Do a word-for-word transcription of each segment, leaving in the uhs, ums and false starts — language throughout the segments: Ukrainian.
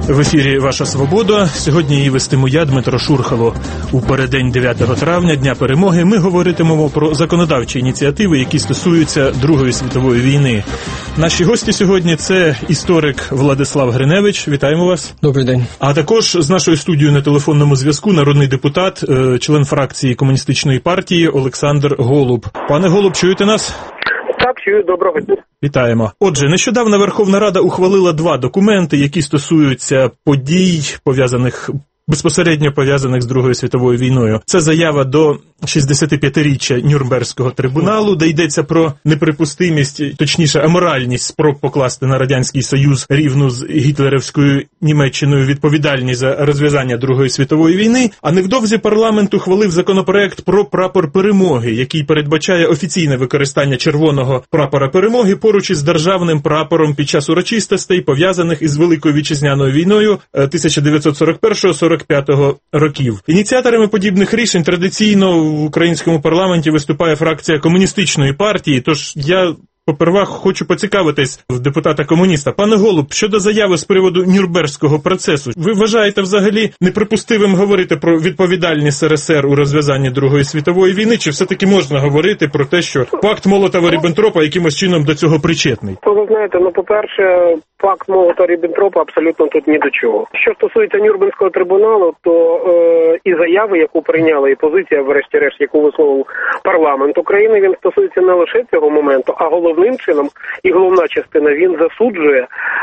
В ефірі «Ваша Свобода». Сьогодні її вестиму я, Дмитро Шурхало. У переддень дев'ятого травня, Дня Перемоги, ми говоритимемо про законодавчі ініціативи, які стосуються Другої світової війни. Наші гості сьогодні – це історик Владислав Гриневич. Вітаємо вас. Добрий день. А також з нашою студією на телефонному зв'язку народний депутат, член фракції Комуністичної партії Олександр Голуб. Пане Голуб, чуєте нас? Так, чую, доброго дня. Вітаємо. Отже, нещодавно Верховна Рада ухвалила два документи, які стосуються подій, пов'язаних безпосередньо пов'язаних з Другою світовою війною. Це заява до шістдесятип'ятиріччя Нюрнберзького трибуналу, де йдеться про неприпустимість, точніше аморальність спроб покласти на Радянський Союз рівну з гітлерівською Німеччиною відповідальність за розв'язання Другої світової війни. А невдовзі парламент ухвалив законопроект про прапор перемоги, який передбачає офіційне використання червоного прапора перемоги поруч із державним прапором під час урочистостей, пов'язаних із Великою вітчизняною війною тисяча дев'ятсот сорок першого сорок п'ятого років. Ініціаторами подібних рішень традиційно в українському парламенті виступає фракція Комуністичної партії, тож я попервах хочу поцікавитись в депутата-комуніста. Пане Голуб, щодо заяви з приводу Нюрнберзького процесу, ви вважаєте взагалі неприпустимим говорити про відповідальність СРСР у розв'язанні Другої світової війни, чи все-таки можна говорити про те, що пакт Молотова-Ріббентропа якимось чином до цього причетний? Ви знаєте, ну, по-перше, пакт Молотова-Ріббентропа абсолютно тут ні до чого. Що стосується Нюрнберзького трибуналу, то е, і заяви, яку прийняла, і позиція, врешті-решт, яку висловив парламент України, він стосується не лише цього моменту, а головним чином, і головна частина, він засуджує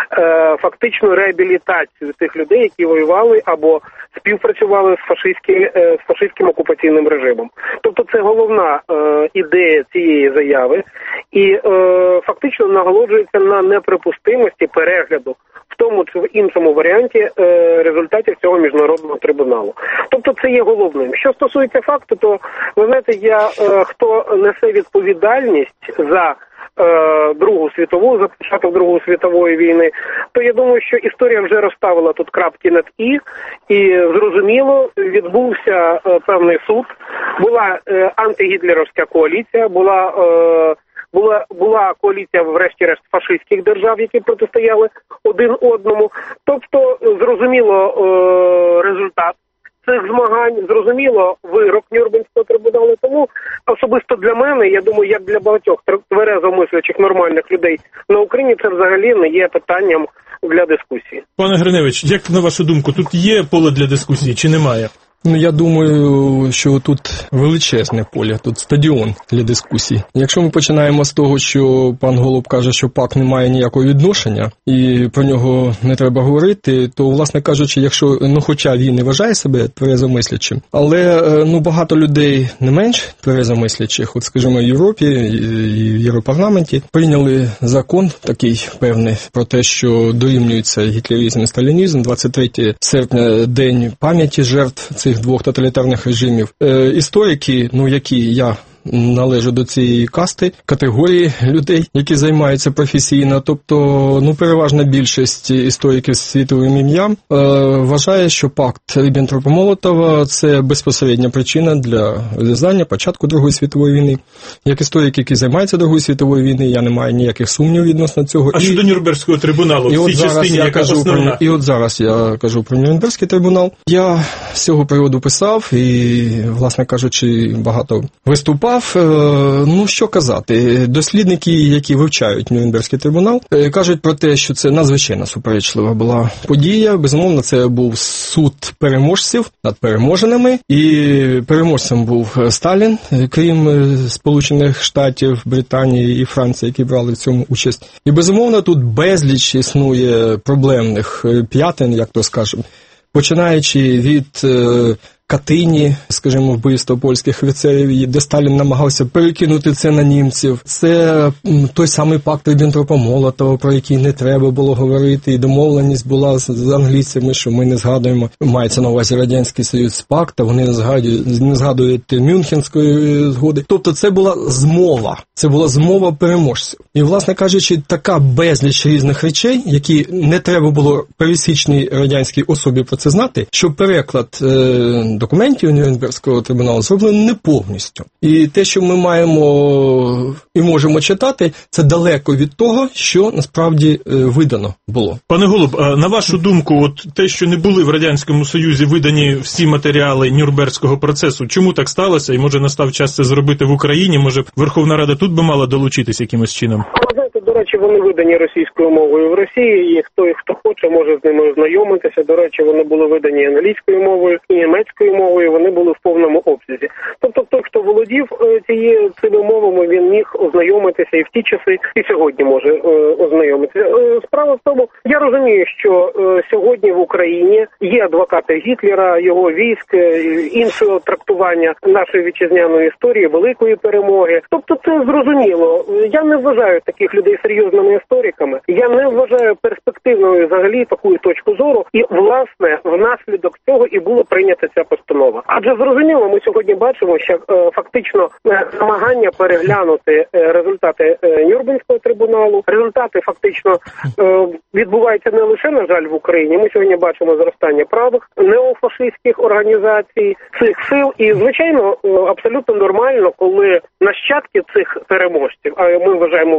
е, фактичну реабілітацію тих людей, які воювали або співпрацювали з фашистським, е, з фашистським окупаційним режимом. Тобто це головна е, ідея цієї заяви, і е, фактично наголошується на неприпустимості перегляду в тому чи в іншому варіанті е, результатів цього міжнародного трибуналу. Тобто це є головним. Що стосується факту, то ви знаєте, я е, хто несе відповідальність за е, Другу світову, за початок Другої світової війни, то я думаю, що історія вже розставила тут крапки над «і», і зрозуміло, відбувся е, певний суд, була е, антигітлерівська коаліція, була е, Була, була коаліція, врешті-решт, фашистських держав, які протистояли один одному. Тобто, зрозуміло е, результат цих змагань, зрозуміло вирок Нюрнберзького трибуналу. Тому особисто для мене, я думаю, як для багатьох тверезомислячих нормальних людей на Україні, це взагалі не є питанням для дискусії. Пане Гриневич, як на вашу думку, тут є поле для дискусії чи немає? Ну, я думаю, що тут величезне поле, тут стадіон для дискусій. Якщо ми починаємо з того, що пан Голуб каже, що пакт не має ніякого відношення, і про нього не треба говорити, то, власне кажучи, якщо, ну, хоча він не вважає себе тверезомислячим, але, ну, багато людей не менш тверезомислячих, от, скажімо, в Європі і в Європарламенті, прийняли закон такий певний про те, що дорівнюється гітлеризм і сталінізм, двадцять третього серпня, день пам'яті жертв цих двох тоталітарних режимів. Е, історики, ну, які я належу до цієї касти, категорії людей, які займаються професійно, тобто, ну, переважна більшість істориків з світовим ім'ям е, вважає, що пакт Ріббентропа-Молотова – це безпосередня причина для розв'язання початку Другої світової війни. Як історик, який займається Другою світовою війною, я не маю ніяких сумнівів відносно цього. А і, щодо Нюрнберзького трибуналу, в цій частині, яка основна? Про, і от зараз я кажу про Нюрнберзький трибунал. Я з цього приводу писав і, власне кажучи, багато виступав. Ну, що казати, дослідники, які вивчають Нюрнберзький трибунал, кажуть про те, що це надзвичайно суперечлива була подія. Безумовно, це був суд переможців над переможеними, і переможцем був Сталін, крім Сполучених Штатів, Британії і Франції, які брали в цьому участь. І, безумовно, тут безліч існує проблемних п'ятин, як то скажемо, починаючи від Катині, скажімо, вбивство польських офіцерів, де Сталін намагався перекинути це на німців. Це той самий пакт Ріббентропа-Молотова, про який не треба було говорити, і домовленість була з англійцями, що ми не згадуємо, мається на увазі Радянський Союз пакт, а вони не згадують, не згадують Мюнхенської згоди. Тобто це була змова, це була змова переможців. І, власне кажучи, така безліч різних речей, які не треба було пересічній радянській особі про це знати, що переклад е- документів Нюрнберзького трибуналу зроблено не повністю. І те, що ми маємо і можемо читати, це далеко від того, що насправді видано було. Пане Голуб, на вашу думку, от те, що не були в Радянському Союзі видані всі матеріали Нюрнберзького процесу, чому так сталося? І може настав час це зробити в Україні? Може Верховна Рада тут би мала долучитись якимось чином? До речі, вони видані російською мовою в Росії, і хто, хто хоче, може з ними ознайомитися. До речі, вони були видані англійською мовою і німецькою мовою, вони були в повному обсязі. Тобто той, хто володів цією, цими мовами, він міг ознайомитися і в ті часи, і сьогодні може е, ознайомитися. Е, справа в тому, я розумію, що е, сьогодні в Україні є адвокати Гітлера, його військ, е, іншого трактування нашої вітчизняної історії, великої перемоги. Тобто це зрозуміло. Я не вважаю таких людей серйозними істориками. Я не вважаю перспективною взагалі таку точку зору. І, власне, внаслідок цього і було прийнята ця постанова. Адже зрозуміло, ми сьогодні бачимо, що е, фактично е, намагання переглянути е, результати е, Нюрнберзького трибуналу, результати фактично е, відбуваються не лише, на жаль, в Україні. Ми сьогодні бачимо зростання правих неофашистських організацій, цих сил. І, звичайно, е, абсолютно нормально, коли нащадки цих переможців, а ми вважаємо,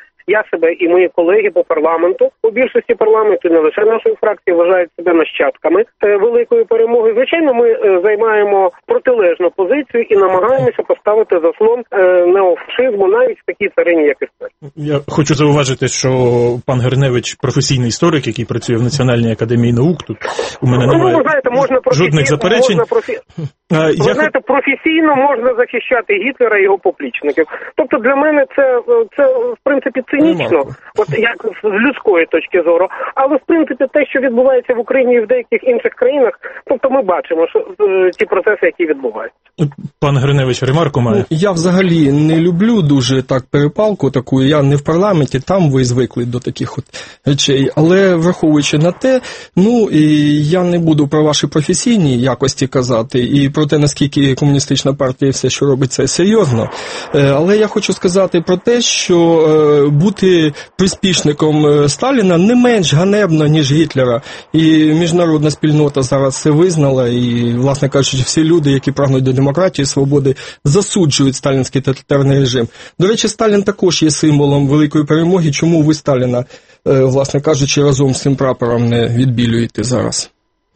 я себе і мої колеги по парламенту, у більшості парламенту, не лише нашої фракції, вважають себе нащадками е, великої перемоги. Звичайно, ми е, займаємо протилежну позицію і намагаємося поставити заслон е, неофашизму навіть в такій царині, як історія. Я хочу зауважити, що пан Гриневич професійний історик, який працює в Національній академії наук. Тут у мене немає ну, знаєте, можна жодних заперечень. Можна профі... а, Ви я... знаєте, професійно можна захищати Гітлера і його поплічників. Тобто для мене це, це в принципі, цинічно, от як з людської точки зору. Але, в принципі, те, що відбувається в Україні і в деяких інших країнах, тобто ми бачимо, що е, ті процеси, які відбуваються. Пан Гриневич ремарку має? Ну, я взагалі не люблю дуже так перепалку таку, я не в парламенті, там ви звикли до таких от речей, але враховуючи на те, ну, і я не буду про ваші професійні якості казати, і про те, наскільки комуністична партія все, що робить, це серйозно, але я хочу сказати про те, що бути приспішником Сталіна не менш ганебно, ніж Гітлера, і міжнародна спільнота зараз це визнала, і, власне кажучи, всі люди, які прагнуть до демократії, свободи, засуджують сталінський тоталітарний режим. До речі, Сталін також є символом великої перемоги. Чому ви Сталіна, власне кажучи, разом з цим прапором не відбілюєте зараз?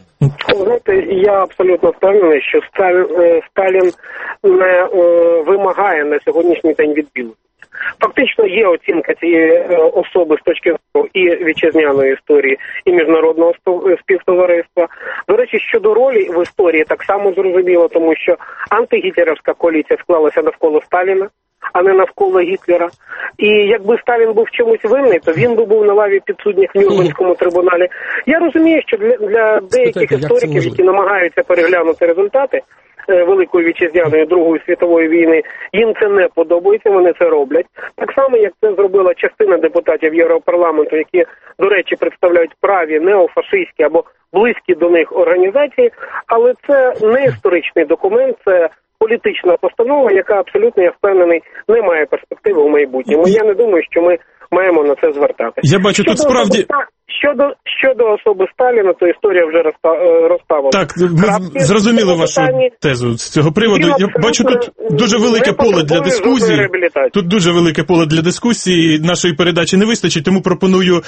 Знаєте, я абсолютно впевнений, що Сталін, Сталін не вимагає на сьогоднішній день відбілення. Фактично є оцінка цієї особи з точки зору і вітчизняної історії, і міжнародного співтовариства. До речі, щодо ролі в історії так само зрозуміло, тому що антигітлерівська коаліція склалася навколо Сталіна, а не навколо Гітлера. І якби Сталін був чомусь винний, то він би був на лаві підсудних в Нюрнберзькому трибуналі. Я розумію, що для, для деяких Спитайте, істориків, які намагаються переглянути результати Великої Вітчизняної, Другої світової війни, їм це не подобається, вони це роблять. Так само, як це зробила частина депутатів Європарламенту, які, до речі, представляють праві неофашистські або близькі до них організації, але це не історичний документ, це політична постанова, яка абсолютно, я впевнений, не має перспективи у майбутньому. Я не думаю, що ми маємо на це звертати. Я бачу, щодо тут справді... Особи, щодо, щодо особи Сталіна, то історія вже розставила. Так, ми зрозуміли вашу питанні. тезу з цього приводу. Я бачу, тут дуже велике поле для дискусії. Тут дуже велике поле для дискусії. Нашої передачі не вистачить, тому пропоную,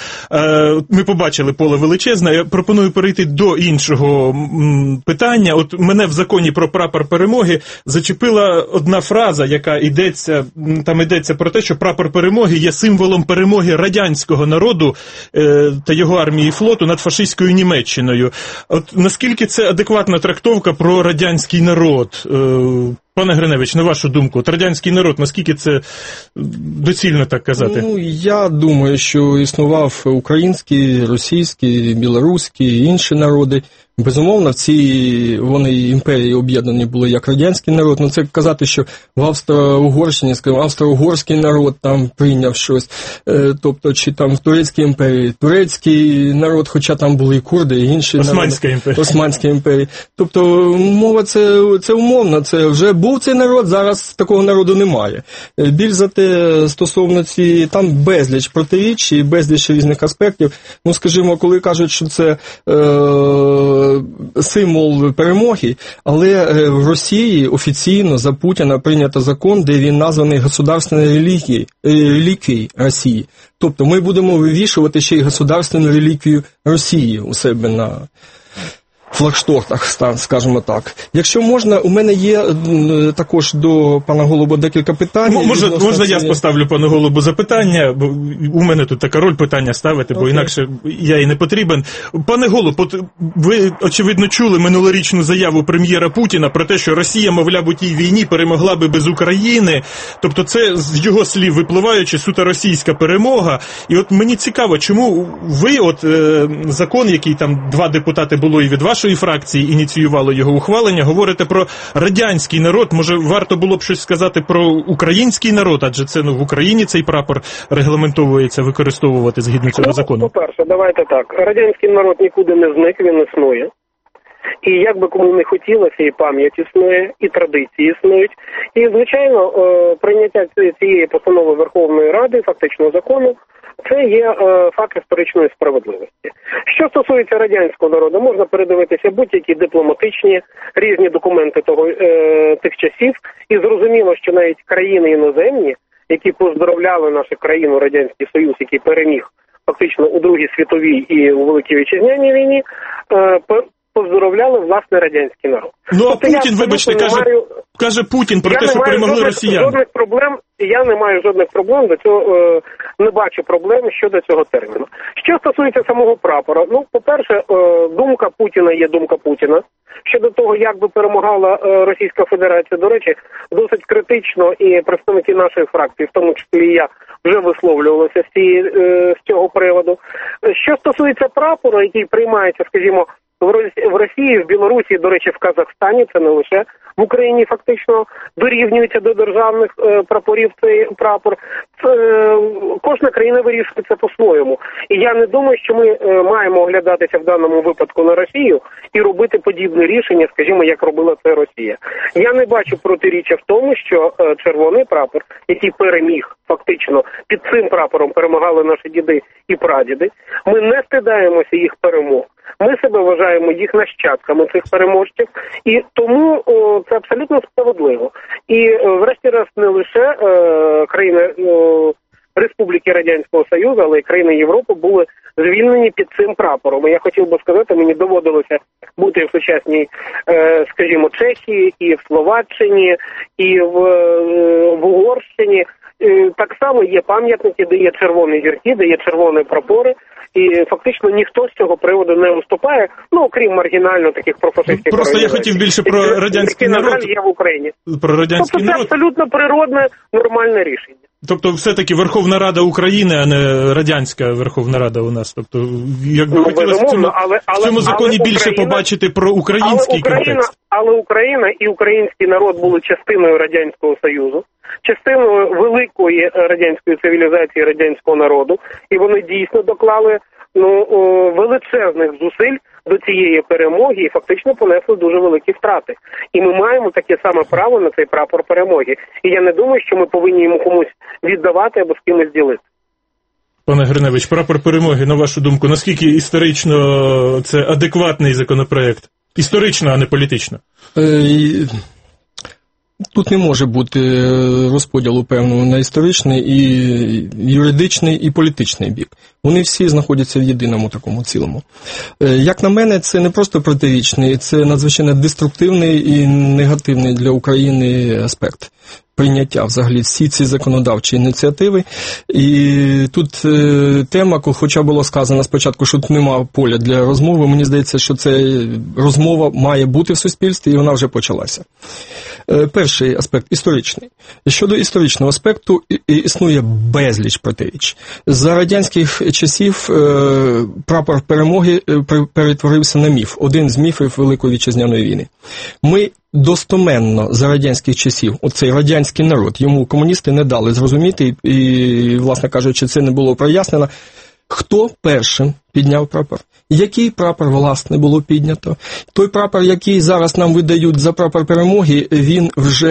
ми побачили поле величезне, я пропоную перейти до іншого питання. От мене в законі про прапор перемоги зачепила одна фраза, яка йдеться, там йдеться про те, що прапор перемоги є символом перемоги радянського народу та його армії і флоту над фашистською Німеччиною. От наскільки це адекватна трактовка про радянський народ? Пане Гриневич, на вашу думку, от радянський народ, наскільки це доцільно так казати? Ну, я думаю, що існував український, російський, білоруський і інші народи. Безумовно, в цій вони імперії об'єднані були як радянський народ. Ну, це казати, що в Австро-Угорщині, скажімо, австро-угорський народ там прийняв щось. Тобто, чи там в Турецькій імперії, турецький народ, хоча там були і курди, і інші Османська народи. імперія. Османська імперія. Тобто, мова це, це умовно, це вже був цей народ, зараз такого народу немає. Більш за те, стосовно ці, там безліч протиріч і безліч різних аспектів. Ну, скажімо, коли кажуть, що це е, символ перемоги, але в Росії офіційно за Путіна прийнято закон, де він названий государственною релігією, реліквією Росії. Тобто ми будемо вивішувати ще й государственну реліквію Росії у себе на флагштоках, скажімо так. Якщо можна, у мене є також до пана Голуба декілька питань. Може, можна я поставлю пану Голубу запитання, бо у мене тут така роль питання ставити, бо okay. інакше я і не потрібен. Пане Голуб, от ви, очевидно, чули минулорічну заяву прем'єра Путіна про те, що Росія, мовляв, у тій війні перемогла би без України. Тобто це, з його слів випливаючи, суто російська перемога. І от мені цікаво, чому ви, от е, закон, який там два депутати було і від вашої фракції ініціювало його ухвалення, говорите про радянський народ. Може, варто було б щось сказати про український народ, адже це ну, в Україні цей прапор регламентовується використовувати згідно цього ну, закону? По-перше, давайте так. Радянський народ нікуди не зник, він існує. І як би кому не хотілося, і пам'ять існує, і традиції існують. І, звичайно, прийняття цієї постанови Верховної Ради, фактично закону, це є е, факт історичної справедливості. Що стосується радянського народу, можна передивитися будь-які дипломатичні різні документи того, е, тих часів, і зрозуміло, що навіть країни іноземні, які поздоровляли нашу країну, Радянський Союз, який переміг фактично у Другій світовій і у Великій Вітчизняній війні, е, поздоровляли власне радянський народ. Ну, а тобто, Путін, вибачте, каже, маю... каже Путін про я те, що перемогли жодних, росіяни. Жодних проблем, я не маю жодних проблем до цього, е, не бачу проблем щодо цього терміну. Що стосується самого прапора, ну, по-перше, е, думка Путіна є думка Путіна. Щодо того, як би перемагала е, Російська Федерація, до речі, досить критично і представники нашої фракції, в тому числі і я, вже висловлювалися з, цієї, е, з цього приводу. Що стосується прапора, який приймається, скажімо, в Росії, в Білорусі, до речі, в Казахстані, це не лише в Україні фактично дорівнюється до державних е, прапорів цей прапор. Це, е, кожна країна вирішує це по-своєму. І я не думаю, що ми е, маємо оглядатися в даному випадку на Росію і робити подібне рішення, скажімо, як робила це Росія. Я не бачу протиріччя в тому, що е, червоний прапор, який переміг фактично, під цим прапором перемагали наші діди і прадіди, ми не стидаємося їх перемог. Ми себе вважаємо їх нащадками цих переможців, і тому о, це абсолютно справедливо. І врешті-решт не лише е, країни о, Республіки Радянського Союзу, але й країни Європи були звільнені під цим прапором. І я хотів би сказати, мені доводилося бути в сучасній, е, скажімо, Чехії, і в Словаччині, і в, е, в Угорщині. Е, так само є пам'ятники, де є червоні зірки, де є червоні прапори. І фактично ніхто з цього приводу не виступає, ну, окрім маргінально таких профасистських Просто я хотів більше про які, радянський які, народ. На жаль, є в Україні. Про радянський тобто народ. Це абсолютно природне, нормальне рішення. Тобто все-таки Верховна Рада України, а не радянська Верховна Рада у нас. Тобто, якби ну, хотілося в цьому, але, але, в цьому законі але більше Україна, побачити про український але Україна, контекст. Але Україна і український народ були частиною Радянського Союзу, частиною великої радянської цивілізації, радянського народу, і вони дійсно доклали ну, величезних зусиль до цієї перемоги і фактично понесли дуже великі втрати. І ми маємо таке саме право на цей прапор перемоги. І я не думаю, що ми повинні йому комусь віддавати або з кимось ділити. Пане Гриневич, прапор перемоги, на вашу думку, наскільки історично це адекватний законопроект? Історично, а не політично? Тут не може бути розподілу певного на історичний, і юридичний, і політичний бік. Вони всі знаходяться в єдиному такому цілому. Як на мене, це не просто протирічний, це надзвичайно деструктивний і негативний для України аспект прийняття взагалі всі ці законодавчі ініціативи. І тут е, тема, хоча було сказано спочатку, що тут немає поля для розмови, мені здається, що це розмова має бути в суспільстві, і вона вже почалася. Е, перший аспект – історичний. Щодо історичного аспекту існує безліч протиріч. За радянських часів е, прапор перемоги перетворився на міф, один з міфів Великої Вітчизняної війни. Ми достоменно за радянських часів, оцей радянський народ, йому комуністи не дали зрозуміти, і, власне кажучи, це не було прояснено, хто першим підняв прапор, який прапор, власне, було піднято. Той прапор, який зараз нам видають за прапор перемоги, він вже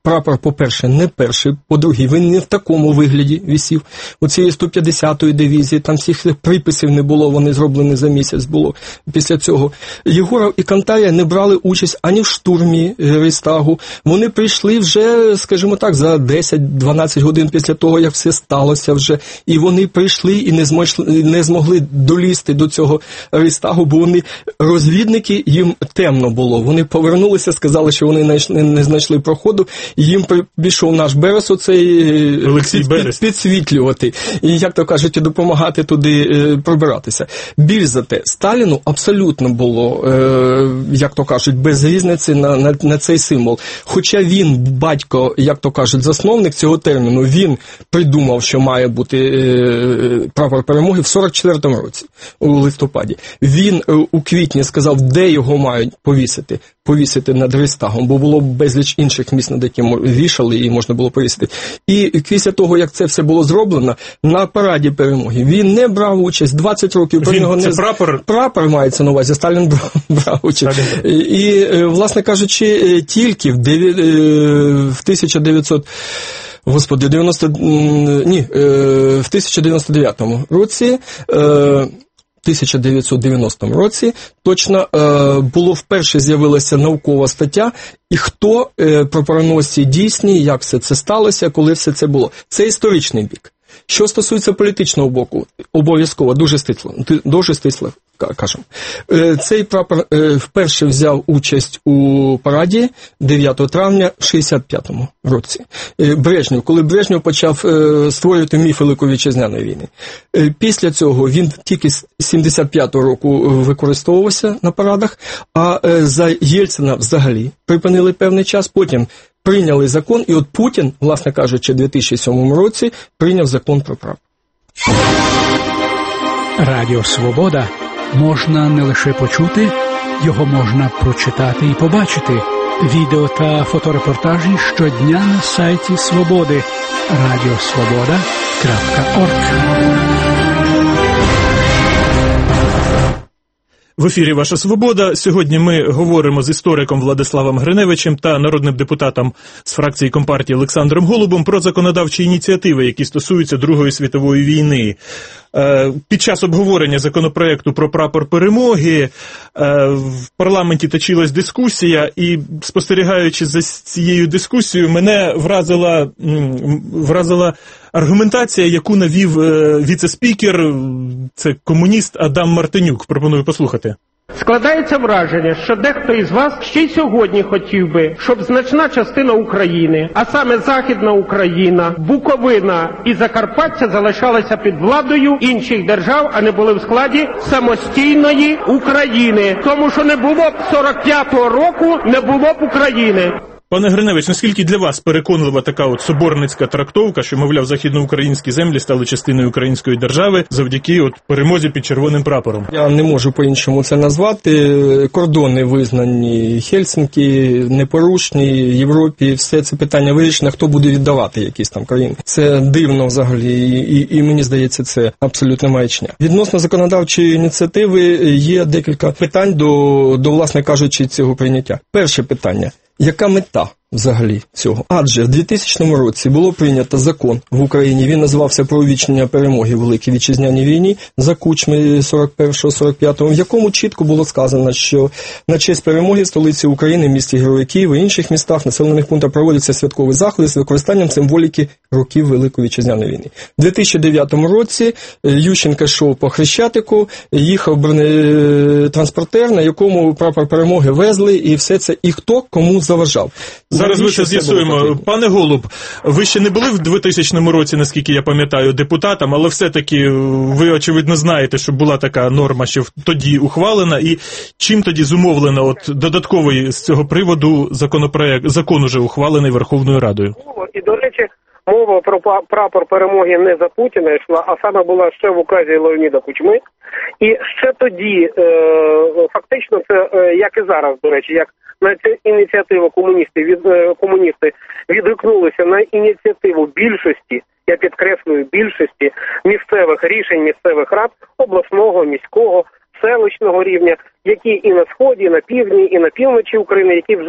прапор, по-перше, не перший, по-друге, він не в такому вигляді висів. У цієї сто п'ятдесятої дивізії, там всіх приписів не було, вони зроблені за місяць було після цього. Єгоров і Кантая не брали участь ані в штурмі Рейхстагу. Вони прийшли вже, скажімо так, за десять-дванадцять годин після того, як все сталося вже. І вони прийшли і не змогли, не змогли долізти до цього Рейхстагу, бо вони, розвідники, їм темно було. Вони повернулися, сказали, що вони не знайшли проходу. Їм пішов наш Берес, оцей Олексій Берес, підсвітлювати. І, як то кажуть, допомагати туди е, пробиратися. Більш за те, Сталіну абсолютно було, е, як то кажуть, без різниці на, на, на цей символ. Хоча він, батько, як то кажуть, засновник цього терміну, він придумав, що має бути е, прапор перемоги в сорок четвертому році, у листопаді. Він е, у квітні сказав, де його мають повісити. Повісити над Рейхстагом, бо було безліч інших місць, над яким вішали і можна було повісити. І після того, як це все було зроблено, на параді перемоги він не брав участь, двадцять років про він, нього це не... прапор? Прапор мається на увазі, Сталін брав, брав участь. І, і, власне кажучи, тільки в, дев'я... в тисяча дев'ятсот... Господи, дев'яносто... Ні, в тисяча дев'ятсот дев'яносто дев'ятому році тисяча дев'ятсот дев'яностому році точно е, було вперше з'явилася наукова стаття, і хто е, прапороносці дійсні, як все це сталося, коли все це було. Це історичний бік. Що стосується політичного боку, обов'язково, дуже стисло, дуже стисло кажемо. Цей прапор вперше взяв участь у параді дев'ятого травня шістдесят п'ятому році. Брежнєв, коли Брежнєв почав створювати міф Великої Вітчизняної війни. Після цього він тільки з сімдесят п'ятого року використовувався на парадах, а за Єльцина взагалі припинили певний час, потім прийняли закон, і от Путін, власне кажучи, у дві тисячі сьомому році прийняв закон про прапор. Радіо «Свобода» можна не лише почути, його можна прочитати і побачити. Відео та фоторепортажі щодня на сайті «Свободи» радіосвобода крапка орг. В ефірі «Ваша Свобода». Сьогодні ми говоримо з істориком Владиславом Гриневичем та народним депутатом з фракції Компартії Олександром Голубом про законодавчі ініціативи, які стосуються Другої світової війни. Під час обговорення законопроекту про прапор перемоги в парламенті точилась дискусія, і, спостерігаючи за цією дискусією, мене вразила, вразила аргументація, яку навів віце-спікер, це комуніст Адам Мартинюк. Пропоную послухати. Складається враження, що дехто із вас ще й сьогодні хотів би, щоб значна частина України, а саме Західна Україна, Буковина і Закарпаття залишалися під владою інших держав, а не були в складі самостійної України. Тому що не було б сорок п'ятого року, не було б України. Пане Гриневич, наскільки для вас переконлива така от соборницька трактовка, що, мовляв, західноукраїнські землі стали частиною української держави завдяки от перемозі під червоним прапором? Я не можу по-іншому це назвати. Кордони визнані, Хельсинкі непорушні, Європі, все це питання вирішено, хто буде віддавати якісь там країни. Це дивно взагалі, і, і мені здається, це абсолютно маячня. Відносно законодавчої ініціативи є декілька питань до, до власне кажучи, цього прийняття. Перше питання. Яка мета взагалі цього? Адже в двотисячному році було прийнято закон в Україні, він називався «Про увічнення перемоги в Великій Вітчизняній війні» за Кучми сорок першого сорок п'ятого, в якому чітко було сказано, що на честь перемоги в столиці України, місті Герої Києва і інших містах, населених пунктах проводяться святкові заходи з використанням символіки років Великої Вітчизняної війни. У дві тисячі дев'ятому році Ющенко йшов по Хрещатику, їхав бронетранспортер, на якому прапор перемоги везли, і все це, і хто кому заважав. Зараз ми це з'ясуємо. Пане Голуб, ви ще не були в двотисячному році, наскільки я пам'ятаю, депутатом, але все-таки ви, очевидно, знаєте, що була така норма, що тоді ухвалена, і чим тоді зумовлено от додатковий з цього приводу законопроект, закон уже ухвалений Верховною Радою? І, до речі, мова про прапор перемоги не за Путіна йшла, а саме була ще в указі Леоніда Кучми. І ще тоді, е, фактично, це, е, як і зараз, до речі, як на цю ініціативу комуністи, від, е, комуністи відгукнулися на ініціативу більшості, я підкреслюю, більшості місцевих рішень місцевих рад, обласного, міського, селищного рівня, які і на сході, і на півдні, і на півночі України, які вже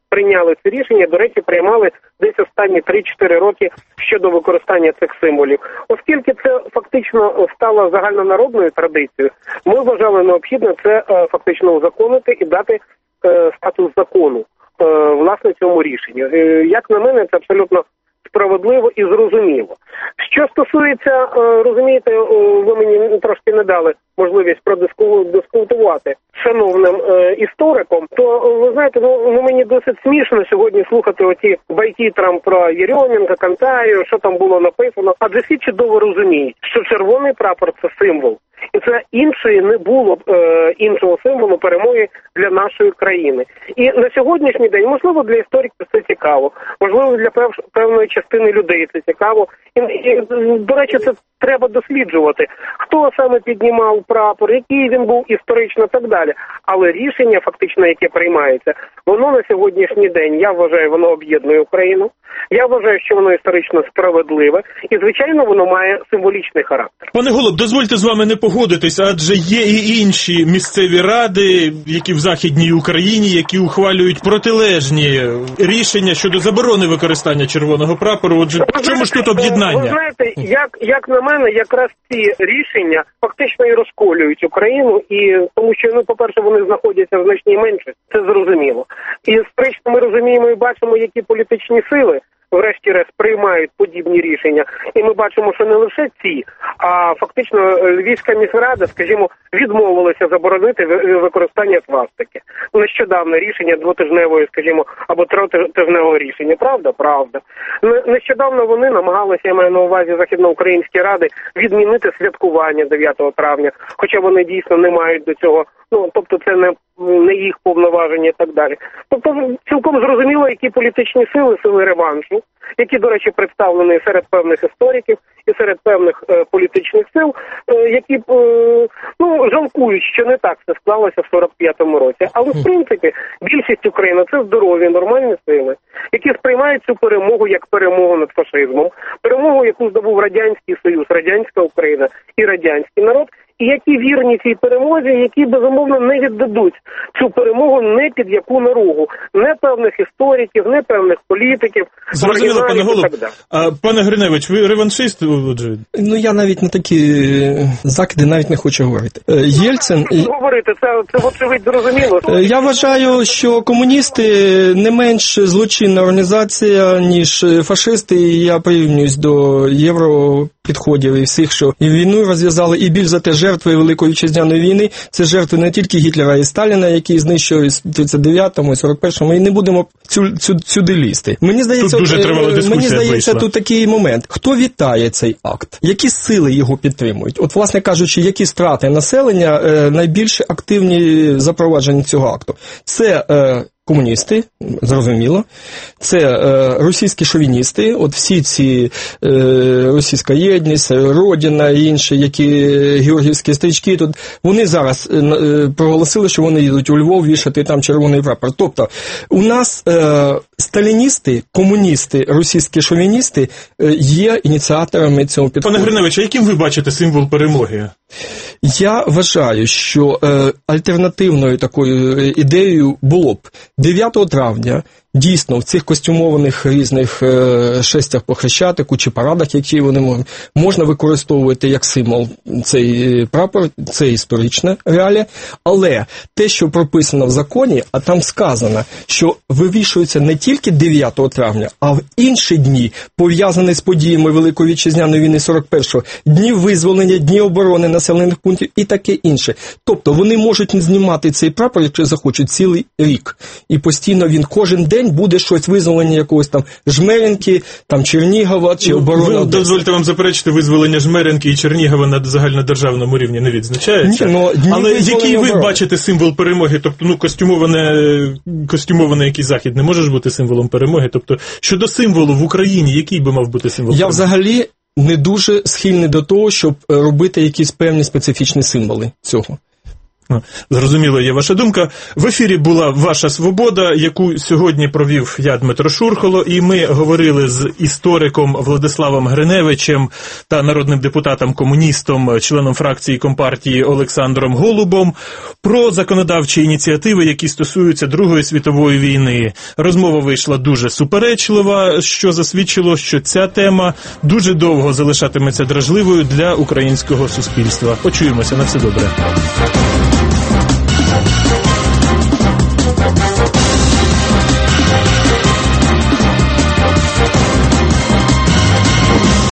прийняли це рішення, до речі, приймали десь останні три-чотири роки щодо використання цих символів. Оскільки це фактично стало загальнонародною традицією, ми вважали необхідно це фактично узаконити і дати статус закону власне цьому рішенню. Як на мене, це абсолютно справедливо і зрозуміло. Що стосується, розумієте, ви мені трошки не дали можливість продискутувати шановним е, істориком, то, ви знаєте, ну, ну мені досить смішно сьогодні слухати оті байки там про Єрьомінка, Кантаю, що там було написано, адже всі чудово розуміють, що червоний прапор – це символ. І це іншої не було б е, іншого символу перемоги для нашої країни. І на сьогоднішній день, можливо, для істориків це цікаво, можливо, для пев, певної частини людей це цікаво. І, і, до речі, це треба досліджувати, хто саме піднімав прапор, який він був історично і так далі. Але рішення, фактично, яке приймається, воно на сьогоднішній день, я вважаю, воно об'єднує Україну. Я вважаю, що воно історично справедливе, і, звичайно, воно має символічний характер. Пане Голуб, дозвольте з вами не погодитись, адже є і інші місцеві ради, які в Західній Україні, які ухвалюють протилежні рішення щодо заборони використання червоного прапору. Отже, в чому ж тут об'єднання? Ви знаєте, як, як на мене, якраз ці рішення фактично і розколюють Україну, і тому що, ну, по-перше, вони знаходяться в значній меншості, це зрозуміло. І, сперечно, ми розуміємо і бачимо, які політичні сили врешті-решт приймають подібні рішення. І ми бачимо, що не лише ці, а фактично Львівська міськрада, скажімо, відмовилася заборонити використання свастики. Нещодавне рішення двотижневої, скажімо, або тротижневого рішення. Правда? Правда. Нещодавно вони намагалися, я маю на увазі Західноукраїнські ради, відмінити святкування дев'ятого травня, хоча вони дійсно не мають до цього, ну, тобто це не не їх повноваження і так далі. Тобто цілком зрозуміло, які політичні сили, сили реваншу, які, до речі, представлені серед певних істориків і серед певних е, політичних сил, е, які е, ну, жалкують, що не так все склалося в сорок п'ятому році. Але, в принципі, більшість України – це здорові, нормальні сили, які сприймають цю перемогу як перемогу над фашизмом, перемогу, яку здобув Радянський Союз, Радянська Україна і радянський народ, і які вірні цій перемозі, які, безумовно, не віддадуть цю перемогу не під яку наругу. Не певних істориків, не певних політиків. Зрозуміло, пане Голуб. А, пане Гриневич, ви реваншист? Ну, я навіть на такі закиди навіть не хочу говорити. Єльцин... Ну, говорити, це, це вочевидь зрозуміло. Я вважаю, що комуністи не менш злочинна організація, ніж фашисти, і я порівнююсь до європідходів і всіх, що і війну розв'язали, і більш за те жертви Великої Вітчизняної війни, це жертви не тільки Гітлера і Сталіна, які знищили в тридцять дев'ятому і сорок першому, і не будемо цю, цю, сюди лізти. Мені здається, тут дуже тривала дискусія мені здається, вийшла. Тут такий момент. Хто вітає цей акт? Які сили його підтримують? От, власне кажучи, які страти населення е, найбільш активні запровадження цього акту? Це е, комуністи, зрозуміло, це е, російські шовіністи, от всі ці е, російська єдність, Родина і інші, які георгіївські стрічки, тут вони зараз е, проголосили, що вони їдуть у Львов вішати там червоний прапор. Тобто у нас е, сталіністи, комуністи, російські шовіністи е, є ініціаторами цього підходу. Пане Гриневич, а яким ви бачите символ перемоги? Я вважаю, що е, альтернативною такою ідеєю було б дев'ятого травня дійсно в цих костюмованих різних е, шестях по Хрещатику чи парадах, які вони можуть, можна використовувати як символ цей прапор, це історична реалія, але те, що прописано в законі, а там сказано, що вивішується не тільки дев'ятого травня, а в інші дні, пов'язані з подіями Великої Вітчизняної війни сорок першого, дні визволення, дні оборони населених пунктів і таке інше. Тобто вони можуть знімати цей прапор, якщо захочуть, цілий рік. І постійно він кожен день буде щось визволення якогось там Жмеринки, там Чернігова чи оборона. Ви дозвольте вам заперечити, визволення Жмеринки і Чернігова на загальнодержавному рівні не відзначається. Ні, но але який ви оборони. Бачите символ перемоги? Тобто, ну, костюмоване, костюмований якийсь захід не може ж бути символом перемоги? Тобто, щодо символу в Україні, який би мав бути символ Я перемоги? взагалі не дуже схильний до того, щоб робити якісь певні специфічні символи цього. Зрозуміло, є ваша думка. В ефірі була «Ваша свобода», яку сьогодні провів я, Дмитро Шурхало, і ми говорили з істориком Владиславом Гриневичем та народним депутатом-комуністом, членом фракції Компартії Олександром Голубом про законодавчі ініціативи, які стосуються Другої світової війни. Розмова вийшла дуже суперечлива, що засвідчило, що ця тема дуже довго залишатиметься дражливою для українського суспільства. Почуємося, на все добре.